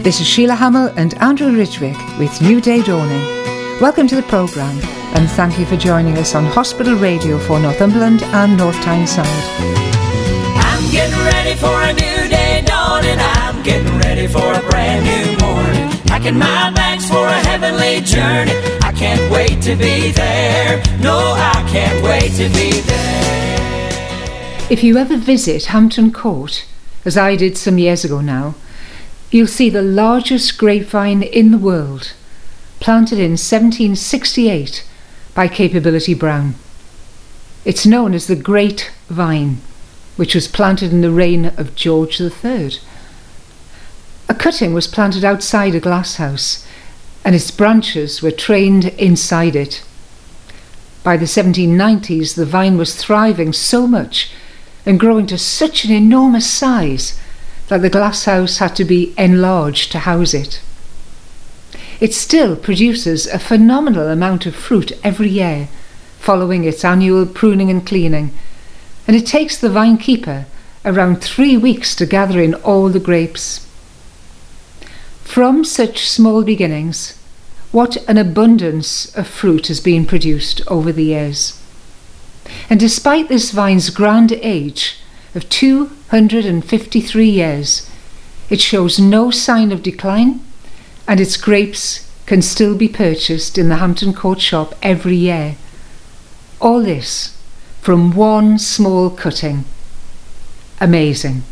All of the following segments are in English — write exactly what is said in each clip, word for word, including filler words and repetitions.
This is Sheila Hamill and Andrew Ridgwick with New Day Dawning. Welcome to the programme and thank you for joining us on Hospital Radio for Northumberland and North Tyneside. I'm getting ready for a new day dawning. I'm getting ready for a brand new morning. Packing my bags for a heavenly journey. I can't wait to be there. No, I can't wait to be there. If you ever visit Hampton Court, as I did some years ago now, you'll see the largest grapevine in the world, planted in seventeen sixty-eight by Capability Brown. It's known as the Great Vine, which was planted in the reign of George the Third. A cutting was planted outside a glasshouse, and its branches were trained inside it. By the seventeen nineties, the vine was thriving so much and growing to such an enormous size that the glasshouse had to be enlarged to house it. It still produces a phenomenal amount of fruit every year, following its annual pruning and cleaning, and it takes the vine keeper around three weeks to gather in all the grapes. From such small beginnings, what an abundance of fruit has been produced over the years. And despite this vine's grand age of two hundred fifty-three years, it shows no sign of decline, and its grapes can still be purchased in the Hampton Court shop every year. All this from one small cutting. Amazing.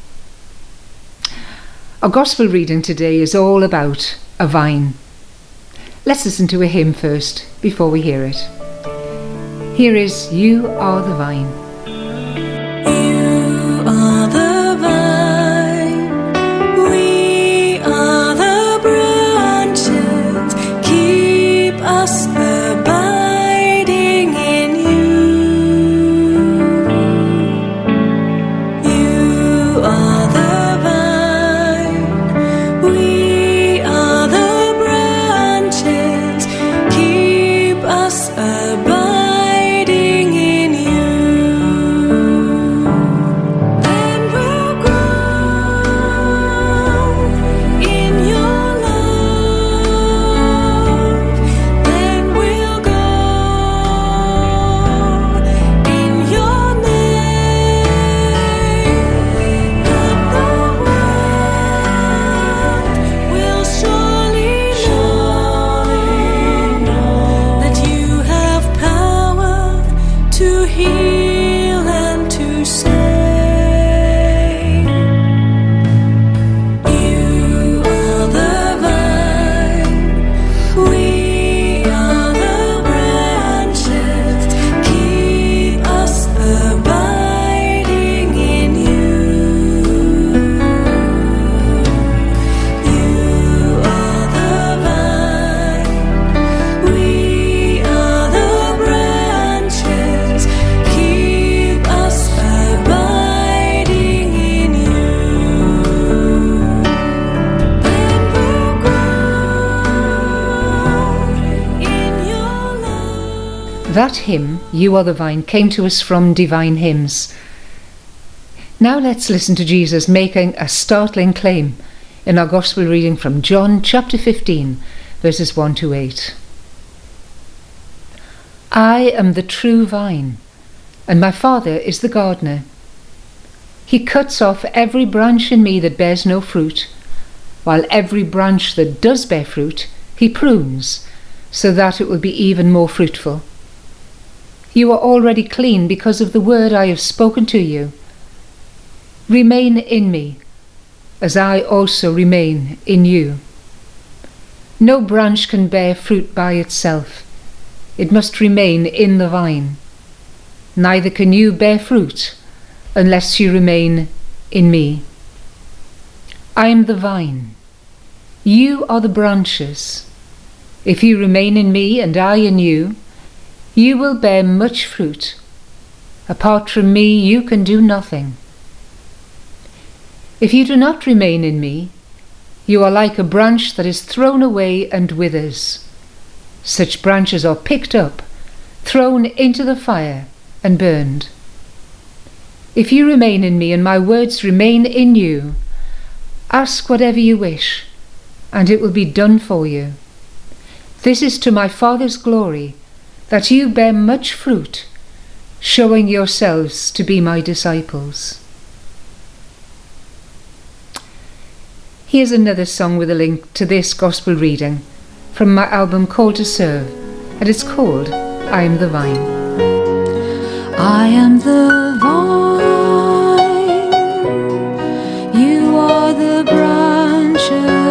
Our Gospel reading today is all about a vine. Let's listen to a hymn first before we hear it. Here is You Are the Vine. You are the vine, we are the branches, keep us abiding in you. You are the vine, we are the branches, keep us abiding. That hymn, You Are the Vine, came to us from Divine Hymns. Now let's listen to Jesus making a startling claim in our Gospel reading from John chapter fifteen, verses one to eight. I am the true vine, and my Father is the gardener. He cuts off every branch in me that bears no fruit, while every branch that does bear fruit he prunes, so that it will be even more fruitful. You are already clean because of the word I have spoken to you. Remain in me, as I also remain in you. No branch can bear fruit by itself. It must remain in the vine. Neither can you bear fruit unless you remain in me. I am the vine. You are the branches. If you remain in me and I in you, you will bear much fruit. Apart from me, you can do nothing. If you do not remain in me, you are like a branch that is thrown away and withers. Such branches are picked up, thrown into the fire, and burned. If you remain in me and my words remain in you, ask whatever you wish, and it will be done for you. This is to my Father's glory, that you bear much fruit, showing yourselves to be my disciples. Here's another song with a link to this gospel reading from my album Called to Serve, and it's called I Am the Vine. I am the vine, you are the branches.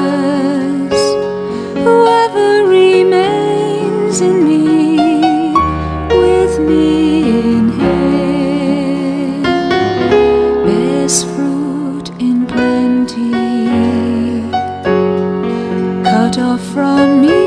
Whoever remains in me, with me in him, bears fruit in plenty. Cut off from me,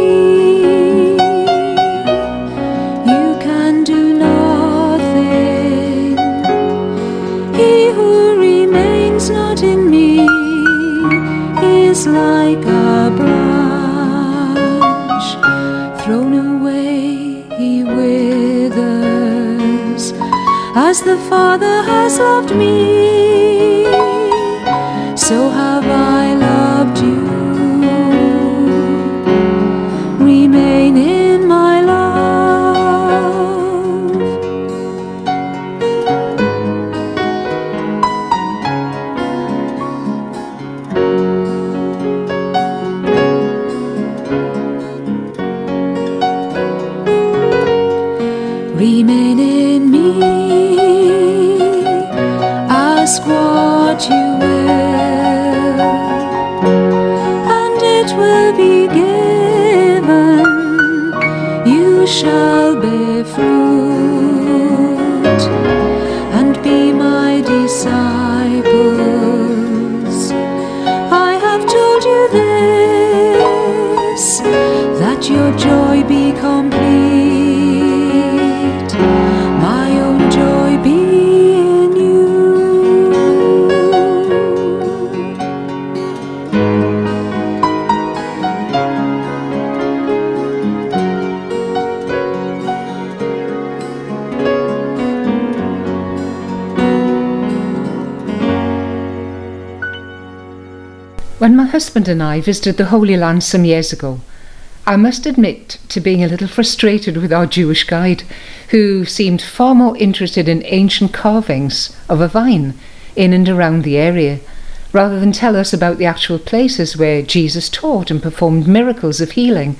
you can do nothing. He who remains not in me is like a branch thrown away, he withers. As the Father has loved me, so have I loved you. Remain in my love. Remain in me, ask what you will, and it will be given. You shall bear fruit and be my disciples. I have told you this, that your joy be complete, my own joy be in you. When my husband and I visited the Holy Land some years ago, I must admit to being a little frustrated with our Jewish guide, who seemed far more interested in ancient carvings of a vine in and around the area, rather than tell us about the actual places where Jesus taught and performed miracles of healing.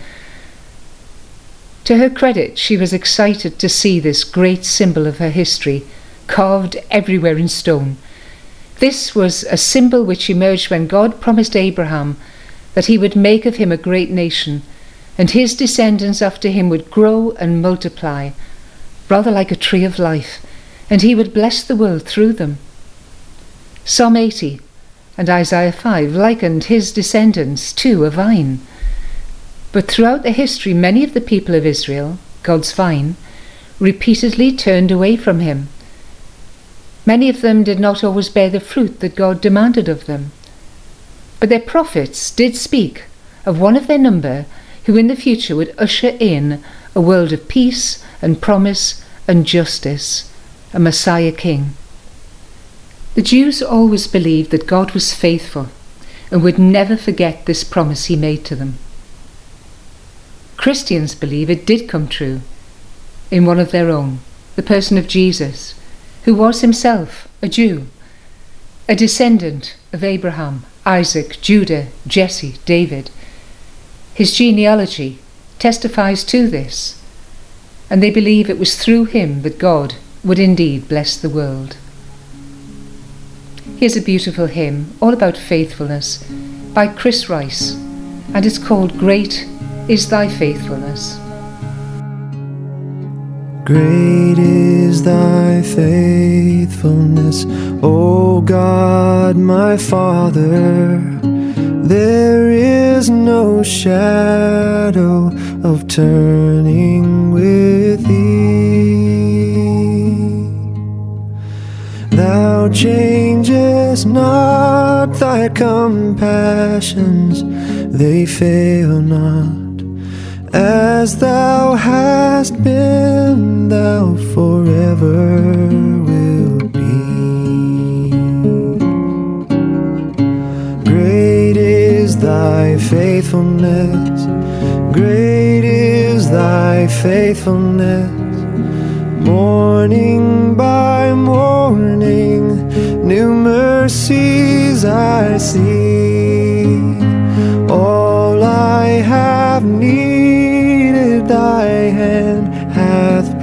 To her credit, she was excited to see this great symbol of her history, carved everywhere in stone. This was a symbol which emerged when God promised Abraham that he would make of him a great nation, and his descendants after him would grow and multiply, rather like a tree of life, and he would bless the world through them. Psalm eighty and Isaiah five likened his descendants to a vine. But throughout the history, many of the people of Israel, God's vine, repeatedly turned away from him. Many of them did not always bear the fruit that God demanded of them. But their prophets did speak of one of their number who in the future would usher in a world of peace and promise and justice, a Messiah King. The Jews always believed that God was faithful and would never forget this promise he made to them. Christians believe it did come true in one of their own, the person of Jesus, who was himself a Jew, a descendant of Abraham, Isaac, Judah, Jesse, David. His genealogy testifies to this, and they believe it was through him that God would indeed bless the world. Here's a beautiful hymn all about faithfulness by Chris Rice, and it's called Great is Thy Faithfulness. Great is thy faithfulness, O God, my Father. There is no shadow of turning with thee. Thou changest not, thy compassions, they fail not. As thou hast been, thou forever wilt be. Great is thy faithfulness. Great is thy faithfulness. Morning by morning, new mercies I see. All I have needed, thy hand hath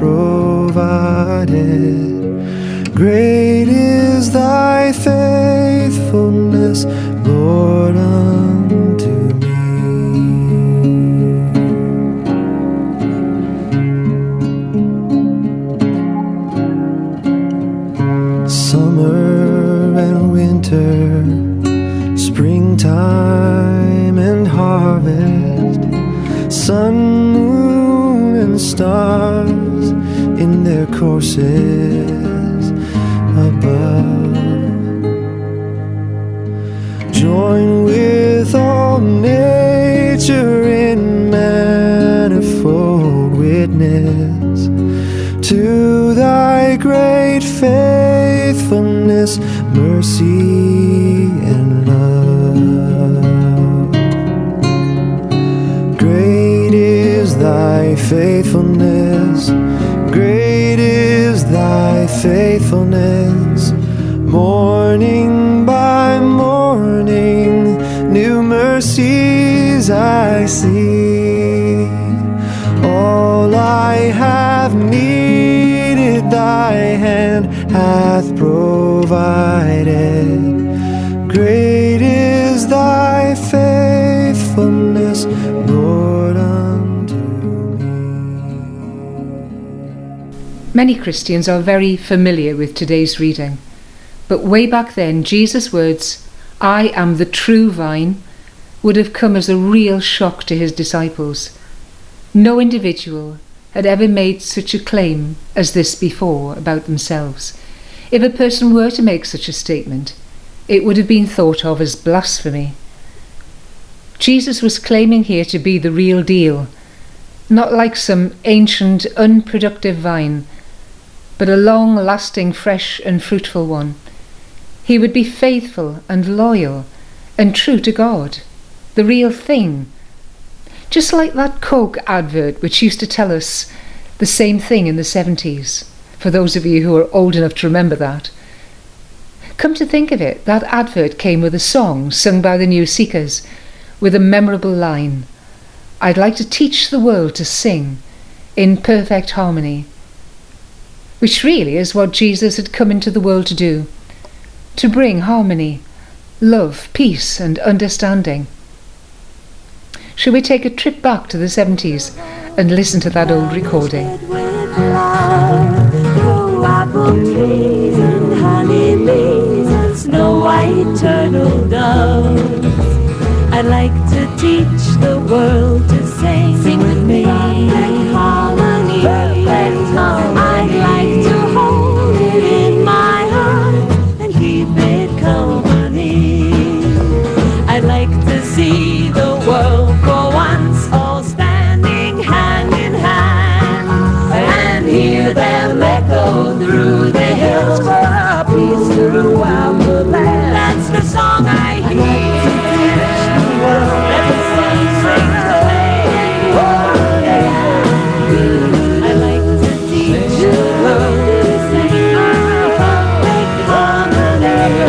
provided. Great is thy faithfulness, Lord, unto me. Summer and winter, springtime and harvest, sun, moon, and stars in their courses above, join with all nature in manifold witness to thy great faithfulness, mercy, and love. Great is thy faithfulness, great is thy faithfulness. Morning by morning, new mercies I see. All I have needed, thy hand hath provided. Great is thy faithfulness, Lord, unto me. Many Christians are very familiar with today's reading, but way back then, Jesus' words, "I am the true vine," would have come as a real shock to his disciples. No individual had ever made such a claim as this before about themselves. If a person were to make such a statement, it would have been thought of as blasphemy. Jesus was claiming here to be the real deal, not like some ancient, unproductive vine, but a long-lasting, fresh and fruitful one. He would be faithful and loyal and true to God, the real thing. Just like that Coke advert which used to tell us the same thing in the seventies, for those of you who are old enough to remember that. Come to think of it, that advert came with a song sung by the New Seekers with a memorable line, "I'd like to teach the world to sing in perfect harmony," which really is what Jesus had come into the world to do, to bring harmony, love, peace and understanding. Shall we take a trip back to the seventies and listen to that old recording? Apple trees and honeybees and snow white turtle doves. I'd like to teach the world to sing, sing with me. Perfect harmony, perfect harmony. I'd like to hold it in my heart and keep it company. I'd like to see the world for once all standing hand in hand and hear them echo through the hills for a peace throughout the land. That's the song I hear. Let the sun sing today. I like to teach the world to sing perfect harmony.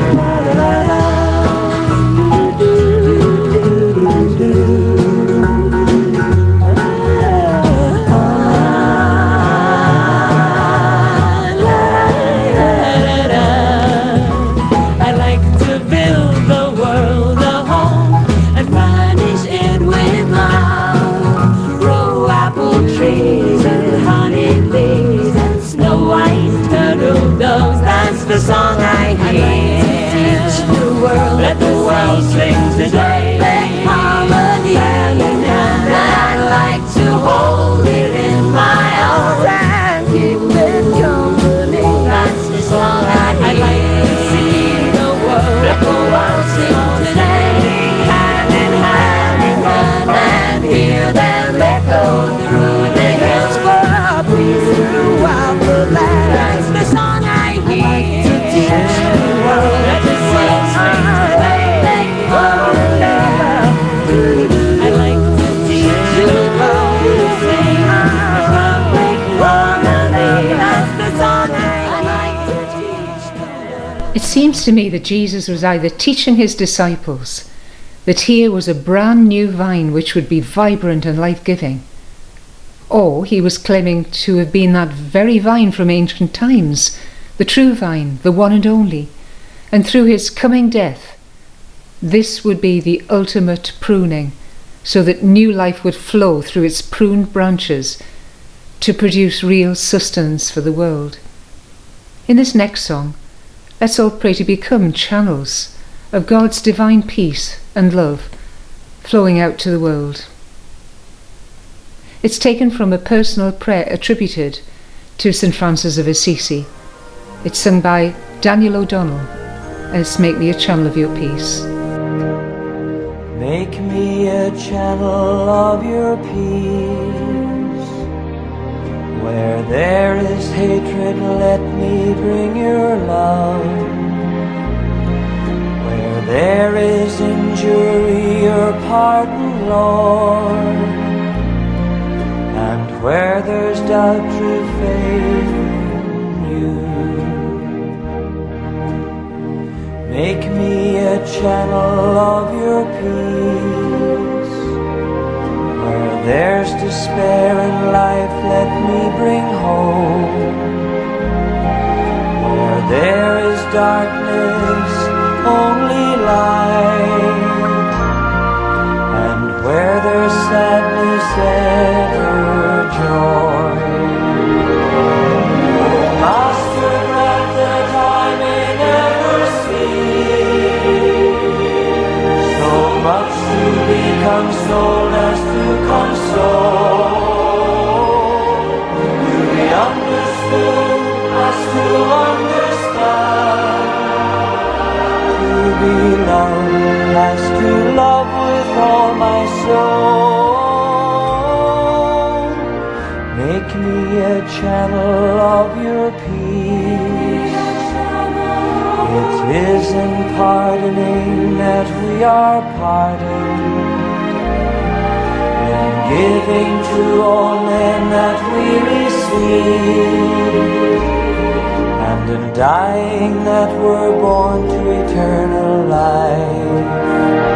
The song I hear. I'd like to teach the world. Let the world sing today. Perfect harmony, hand in hand. I'd like to hold it in my arms and keep it company. That's the song I hear. I'd like to see the world. Let the world sing today. Hand in hand, and hear them echo through the hills for a peace throughout the land. That's the song I hear. Teach the world, let the sun sing today. seems to me that Jesus was either teaching his disciples that here was a brand new vine which would be vibrant and life-giving, or he was claiming to have been that very vine from ancient times, the true vine, the one and only, and through his coming death, this would be the ultimate pruning, so that new life would flow through its pruned branches to produce real sustenance for the world. In this next song, let's all pray to become channels of God's divine peace and love flowing out to the world. It's taken from a personal prayer attributed to Saint Francis of Assisi. It's sung by Daniel O'Donnell, and it's Make Me a Channel of Your Peace. Make me a channel of your peace. Where there is hatred, let me bring your love. Where there is injury, your pardon, Lord. And where there's doubt, true faith in you. Make me a channel of your peace. Where there's despair in life, let me bring hope. Where there is darkness, only light. And where there's sadness, ever joy. Master, grant that I may never see so much to be consoled as to console, to be understood as to understand, to be loved as to love with all my soul. Make me a channel of your peace. It is in pardoning that we are pardoned, in giving to all men that we receive, and in dying that we're born to eternal life.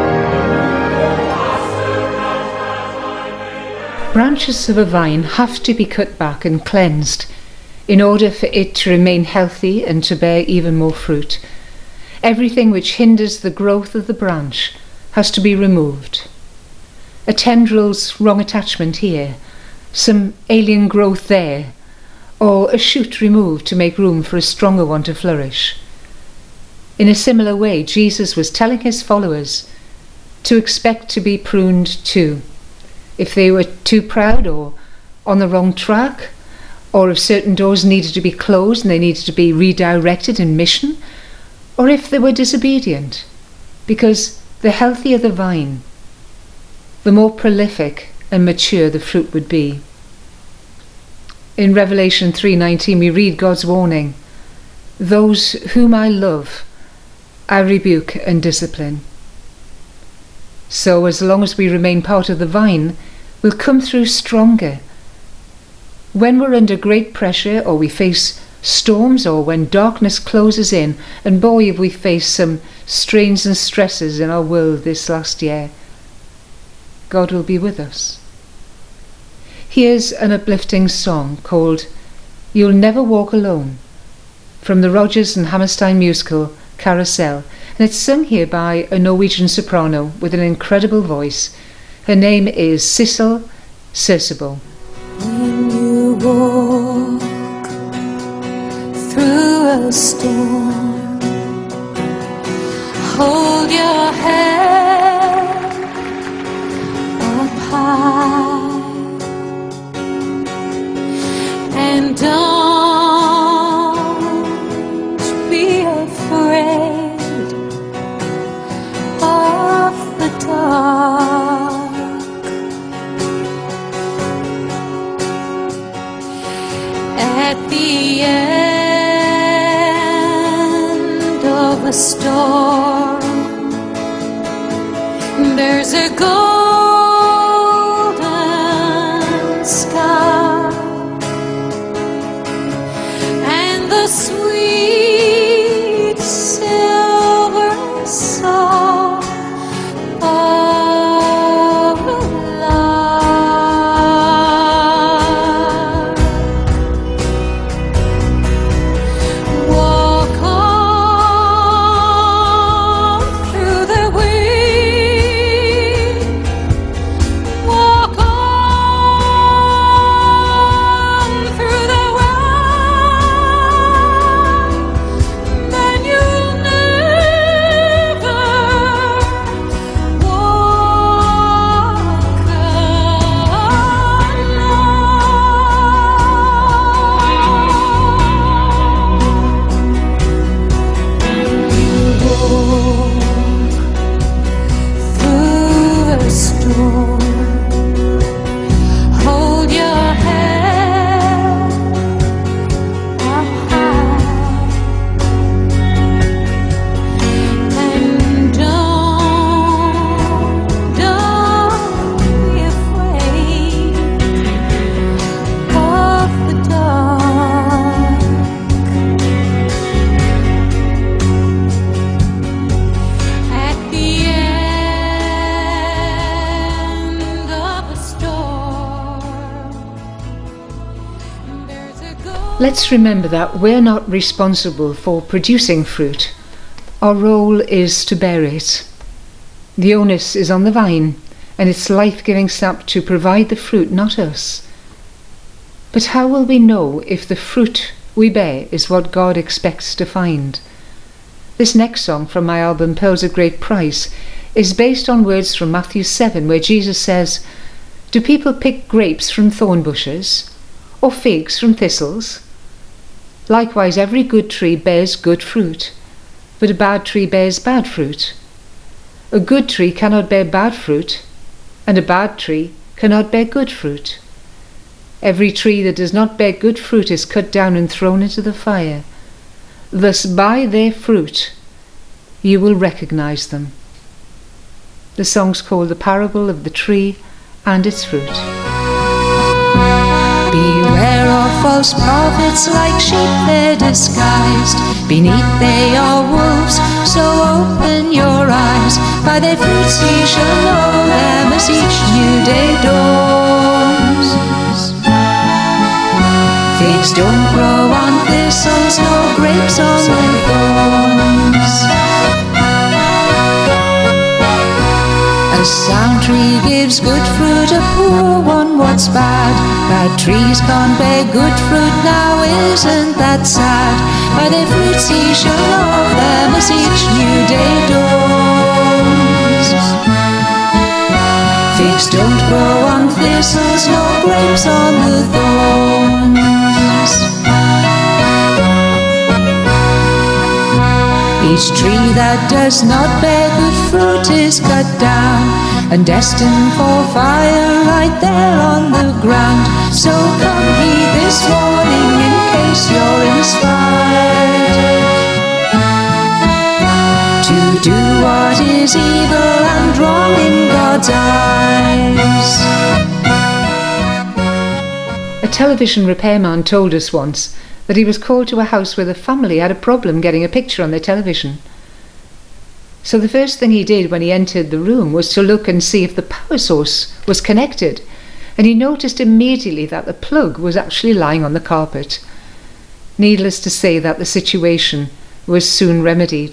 Branches of a vine have to be cut back and cleansed in order for it to remain healthy and to bear even more fruit. Everything which hinders the growth of the branch has to be removed. A tendril's wrong attachment here, some alien growth there, or a shoot removed to make room for a stronger one to flourish. In a similar way, Jesus was telling his followers to expect to be pruned too. If they were too proud or on the wrong track, or if certain doors needed to be closed and they needed to be redirected in mission, or if they were disobedient, because the healthier the vine, the more prolific and mature the fruit would be. In Revelation three nineteen we read God's warning, "Those whom I love, I rebuke and discipline." So as long as we remain part of the vine, we'll come through stronger. When we're under great pressure, or we face storms, or when darkness closes in, and boy have we faced some strains and stresses in our world this last year, God will be with us. Here's an uplifting song called "You'll Never Walk Alone" from the Rodgers and Hammerstein musical Carousel, and it's sung here by a Norwegian soprano with an incredible voice. Her name is Sissel Kyrkjebø. When you walk through a storm, hold your head up high and don't be afraid of the dark. At the end of a storm, there's a golden sky, and the sweet Let's remember that we're not responsible for producing fruit. Our role is to bear it. The onus is on the vine and its life-giving sap to provide the fruit, not us. But how will we know if the fruit we bear is what God expects to find? This next song from my album Pearls of Great Price is based on words from Matthew seven, where Jesus says, "Do people pick grapes from thorn bushes, or figs from thistles? Likewise every good tree bears good fruit, but a bad tree bears bad fruit. A good tree cannot bear bad fruit, and a bad tree cannot bear good fruit. Every tree that does not bear good fruit is cut down and thrown into the fire. Thus by their fruit you will recognize them." The song's called The Parable of the Tree and Its Fruit. Beware of false prophets, like sheep they're disguised. Beneath they are wolves, so open your eyes. By their fruits ye shall know them as each new day dawns. Figs don't grow on thistles, nor grapes on their thorns. A sound tree gives good fruit, a poor one what's bad. Bad trees can't bear good fruit, now isn't that sad? By their fruits ye shall know them as each new day dawns. Figs don't grow on thistles, nor grapes on the thorns. Each tree that does not bear good fruit is cut down and destined for fire right there on the ground. So come heed this warning in case you're inspired to do what is evil and wrong in God's eyes. A television repairman told us once that he was called to a house where the family had a problem getting a picture on their television. So the first thing he did when he entered the room was to look and see if the power source was connected, and he noticed immediately that the plug was actually lying on the carpet. Needless to say that the situation was soon remedied.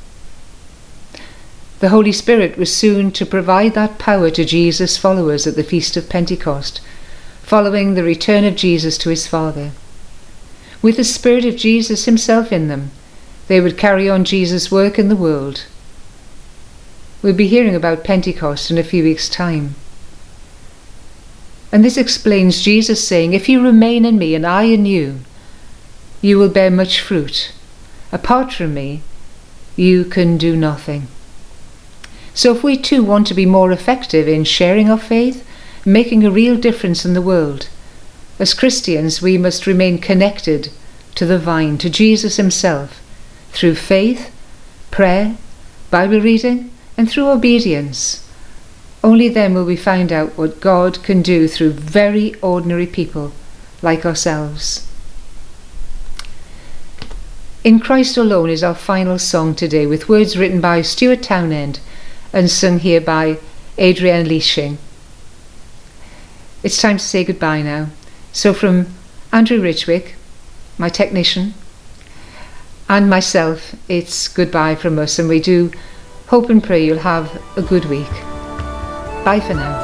The Holy Spirit was soon to provide that power to Jesus' followers at the Feast of Pentecost, following the return of Jesus to his Father. With the Spirit of Jesus himself in them, they would carry on Jesus' work in the world. We'll be hearing about Pentecost in a few weeks' time. And this explains Jesus saying, "If you remain in me and I in you, you will bear much fruit. Apart from me, you can do nothing." So if we too want to be more effective in sharing our faith, making a real difference in the world, as Christians we must remain connected to the vine, to Jesus himself, through faith, prayer, Bible reading, and through obedience. Only then will we find out what God can do through very ordinary people like ourselves. In Christ Alone is our final song today, with words written by Stuart Townend and sung here by Adrienne Leashing. It's time to say goodbye now. So from Andrew Ridgwick, my technician, and myself, it's goodbye from us, and we do hope and pray you'll have a good week. Bye for now.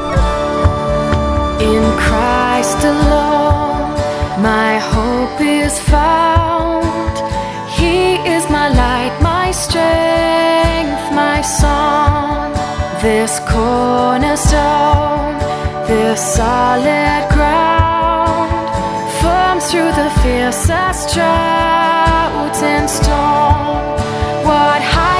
In Christ alone, my hope is found. He is my light, my strength, my song. This cornerstone, this solid ground, firm through the fiercest drought and storm. What high